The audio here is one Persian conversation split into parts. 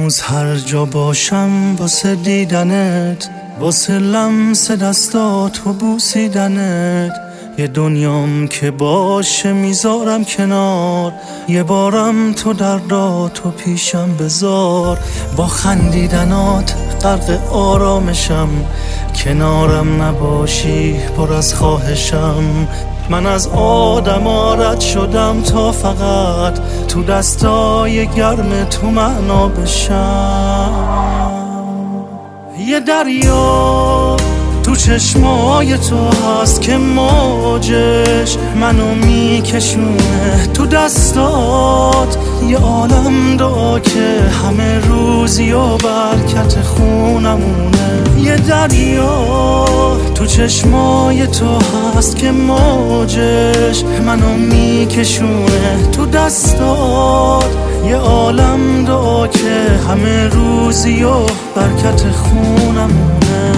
هنوز هر جا باشم واسه دیدنت، واسه لمس دستات و بوسیدنت. یه دنیام که باشه میذارم کنار، یه بارم تو درداتو پیشم بذار. با خندیدنات غرق آرامشم، کنارم نباشی پر از خواهشم. من از آدما رد شدم تا فقط تو دستای گرم تو معنا بشم. یه دریا تو چشمای تو هست که موجش منو میکشونه تو دستات. یه عالم دعا که همه روزی و برکت خونمونه. یه دریا تو چشمای تو هست که موجش منو میکشونه تو دستات. یه عالم دعا که همه روزی و برکت خونمونه.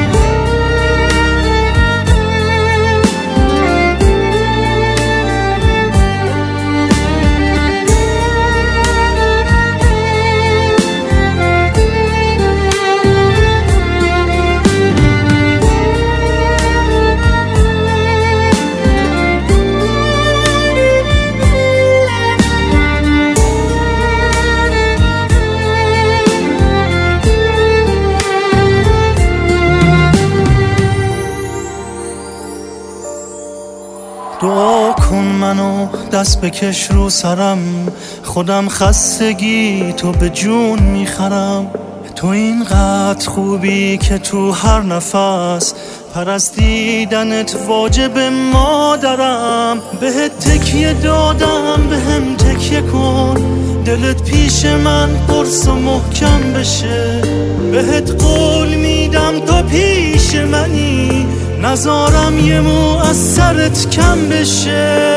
دعا کن منو دست بکش رو سرم، خودم خستگی تو به جون میخرم. تو اینقدر خوبی که تو هر نفس پرستیدنت واجب مادرم. بهت تکیه دادم بهم تکیه کن، دلت پیش من قرص و محکم بشه. بهت قول میدم تا پیش منی، نذارم یه مو از سرت کم بشه.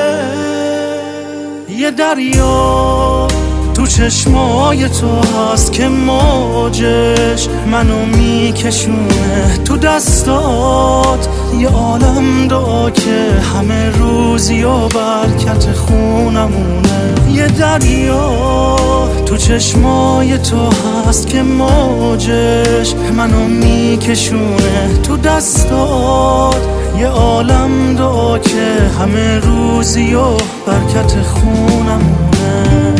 یه دریا تو چشمای تو هست که موجش منو میکشونه تو دستات. یه عالم دعا که همه روزی و برکت خونمونه. یه دریا تو چشمای تو هست که موجش منو میکشونه تو دستات. یه عالم دعا که همه روزی و برکت خونمونه.